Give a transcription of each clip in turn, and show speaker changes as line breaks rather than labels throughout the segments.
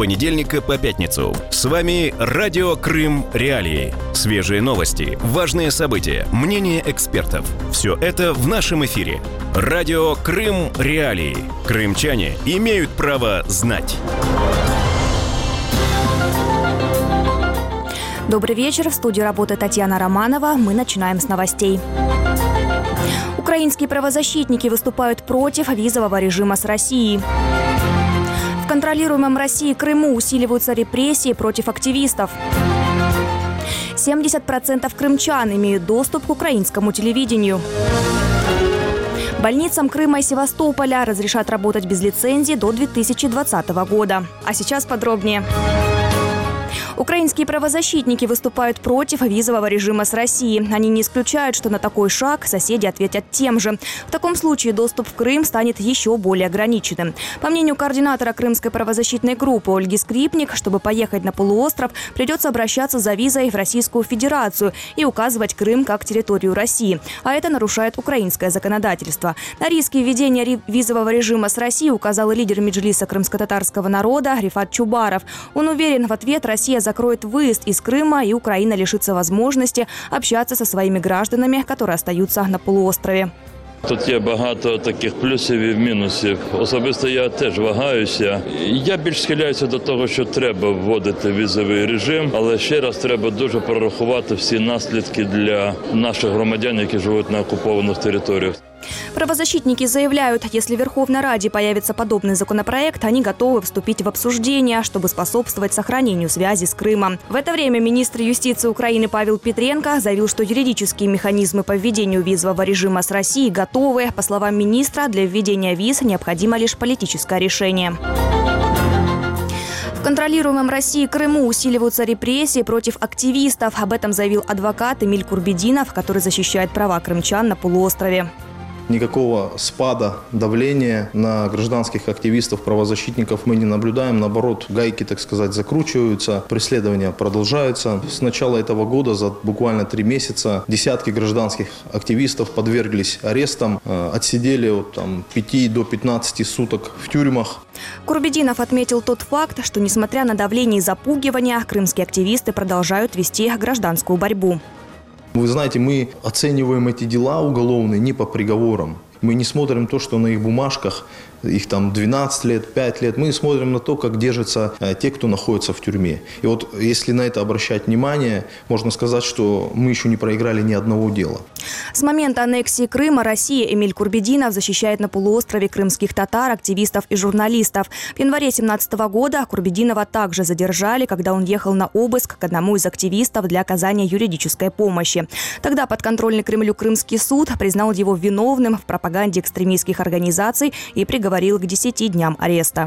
понедельника по пятницу. С вами Радио Крым Реалии. Свежие новости, важные события, мнения экспертов. Все это в нашем эфире. Радио Крым Реалии. Крымчане имеют право знать.
Добрый вечер. В студии работает Татьяна Романова. Мы начинаем с новостей. Украинские правозащитники выступают против визового режима с Россией. В контролируемом Россией Крыму усиливаются репрессии против активистов. 70% крымчан имеют доступ к украинскому телевидению. Больницам Крыма и Севастополя разрешат работать без лицензии до 2020 года. А сейчас подробнее. Украинские правозащитники выступают против визового режима с Россией. Они не исключают, что на такой шаг соседи ответят тем же. В таком случае доступ в Крым станет еще более ограниченным. По мнению координатора крымской правозащитной группы Ольги Скрипник, чтобы поехать на полуостров, придется обращаться за визой в Российскую Федерацию и указывать Крым как территорию России. А это нарушает украинское законодательство. На риски введения визового режима с Россией указал лидер Меджлиса крымско-татарского народа Рифат Чубаров. Он уверен, в ответ Россия закроет выезд из Крыма, и Украина лишится возможности общаться со своими гражданами, которые остаются на полуострове.
Тут є багато таких плюсів і мінусів. Особисто я теж вагаюся. Я більш схиляюся до того, що треба вводити візовий режим, але ще раз треба дуже прорахувати всі наслідки для наших громадян, які живуть на окупованих територіях.
Правозащитники заявляют, если в Верховной Раде появится подобный законопроект, они готовы вступить в обсуждение, чтобы способствовать сохранению связи с Крымом. В это время министр юстиции Украины Павел Петренко заявил, что юридические механизмы по введению визового режима с Россией готовы. По словам министра, для введения виз необходимо лишь политическое решение. В контролируемом Россией Крыму усиливаются репрессии против активистов. Об этом заявил адвокат Эмиль Курбединов, который защищает права крымчан на полуострове.
Никакого спада давления на гражданских активистов, правозащитников мы не наблюдаем. Наоборот, гайки, так сказать, закручиваются, преследования продолжаются. С начала этого года, за буквально 3 месяца, десятки гражданских активистов подверглись арестам, отсидели от 5 до 15 суток в тюрьмах.
Курбединов отметил тот факт, что, несмотря на давление и запугивание, крымские активисты продолжают вести гражданскую борьбу.
Вы знаете, мы оцениваем эти дела уголовные не по приговорам. Мы не смотрим то, что на их бумажках, их 12 лет, 5 лет. Мы смотрим на то, как держатся те, кто находится в тюрьме. И вот если на это обращать внимание, можно сказать, что мы еще не проиграли ни одного дела.
С момента аннексии Крыма Россия Эмиль Курбединов защищает на полуострове крымских татар, активистов и журналистов. В январе 2017 года Курбединова также задержали, когда он ехал на обыск к одному из активистов для оказания юридической помощи. Тогда подконтрольный Кремлю Крымский суд признал его виновным в пропаганде экстремистских организаций и приговорил к 10 дням ареста.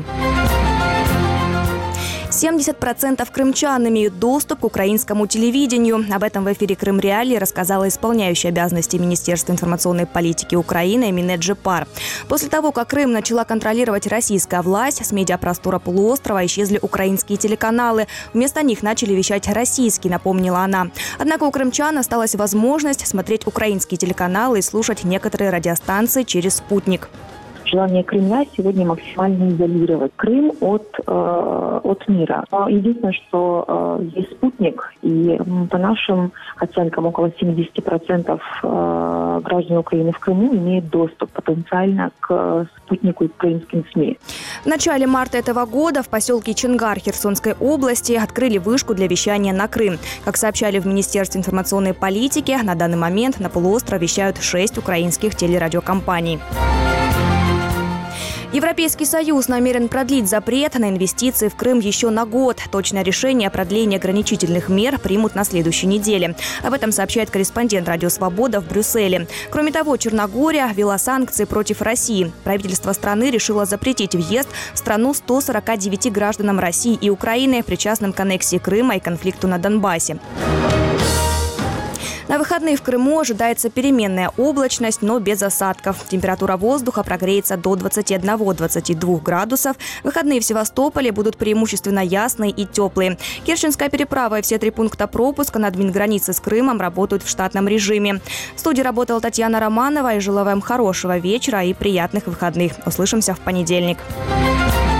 70% крымчан имеют доступ к украинскому телевидению. Об этом в эфире «Крым Реалии» рассказала исполняющая обязанности Министерства информационной политики Украины Эмине Джепар. После того, как Крым начала контролировать российская власть, с медиапростора полуострова исчезли украинские телеканалы. Вместо них начали вещать российские, напомнила она. Однако у крымчан осталась возможность смотреть украинские телеканалы и слушать некоторые радиостанции через спутник.
Желание Кремля сегодня максимально изолировать Крым от мира. Единственное, что есть спутник, и по нашим оценкам около 70% граждан Украины в Крыму имеют доступ потенциально к спутнику и к крымским СМИ.
В начале марта этого года в поселке Чингар Херсонской области открыли вышку для вещания на Крым. Как сообщали в Министерстве информационной политики, на данный момент на полуостров вещают 6 украинских телерадиокомпаний. Европейский Союз намерен продлить запрет на инвестиции в Крым еще на год. Точное решение о продлении ограничительных мер примут на следующей неделе. Об этом сообщает корреспондент «Радио Свобода» в Брюсселе. Кроме того, Черногория ввела санкции против России. Правительство страны решило запретить въезд в страну 149 гражданам России и Украины, причастным к аннексии Крыма и конфликту на Донбассе. На выходные в Крыму ожидается переменная облачность, но без осадков. Температура воздуха прогреется до 21-22 градусов. Выходные в Севастополе будут преимущественно ясные и теплые. Керченская переправа и все 3 пункта пропуска на админгранице с Крымом работают в штатном режиме. В студии работала Татьяна Романова и желаю вам хорошего вечера и приятных выходных. Услышимся в понедельник.